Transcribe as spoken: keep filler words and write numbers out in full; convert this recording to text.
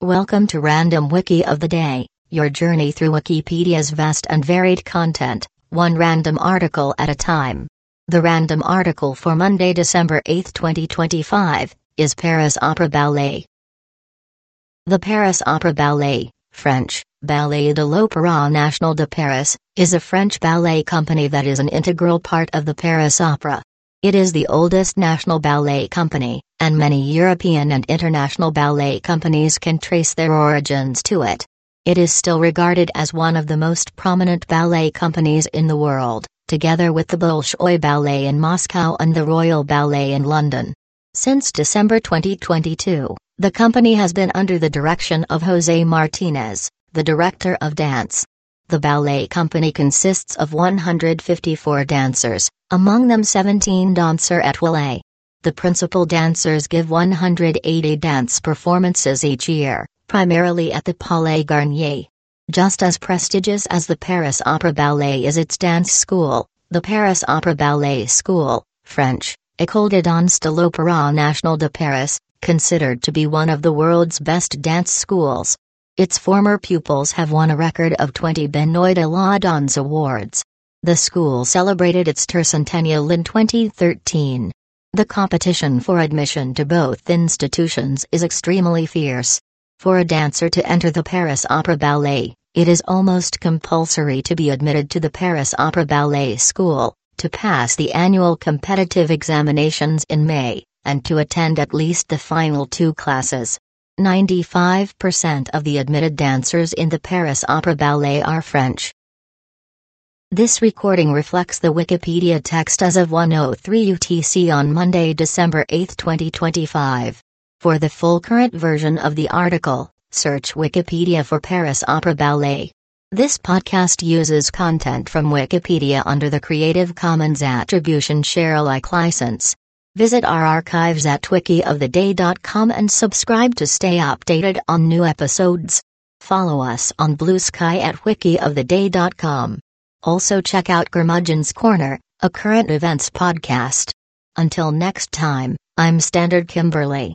Welcome to Random Wiki of the Day, your journey through Wikipedia's vast and varied content, one random article at a time. The random article for Monday, December eighth, twenty twenty-five, is Paris Opera Ballet. The Paris Opera Ballet, French, Ballet de l'Opéra National de Paris, is a French ballet company that is an integral part of the Paris Opera. It is the oldest national ballet company, and many European and international ballet companies can trace their origins to it. It is still regarded as one of the most prominent ballet companies in the world, together with the Bolshoi Ballet in Moscow and the Royal Ballet in London. Since December twenty twenty-two, the company has been under the direction of José Martínez, the director of dance. The ballet company consists of one hundred fifty-four dancers, among them seventeen danseurs étoilés. The principal dancers give one hundred eighty dance performances each year, primarily at the Palais Garnier. Just as prestigious as the Paris Opera Ballet is its dance school, the Paris Opera Ballet School, French, École de danse de l'Opéra National de Paris, considered to be one of the world's best dance schools. Its former pupils have won a record of twenty Benoît de la Danse awards. The school celebrated its tercentennial in twenty thirteen. The competition for admission to both institutions is extremely fierce. For a dancer to enter the Paris Opera Ballet, it is almost compulsory to be admitted to the Paris Opera Ballet School, to pass the annual competitive examinations in May, and to attend at least the final two classes. ninety-five percent of the admitted dancers in the Paris Opera Ballet are French. This recording reflects the Wikipedia text as of one oh three U T C on Monday, December eighth, twenty twenty-five. For the full current version of the article, search Wikipedia for Paris Opera Ballet. This podcast uses content from Wikipedia under the Creative Commons Attribution Share Alike license. Visit our archives at wiki of the day dot com and subscribe to stay updated on new episodes. Follow us on Blue Sky at wiki of the day dot com. Also check out Curmudgeon's Corner, a current events podcast. Until next time, I'm Standard Kimberly.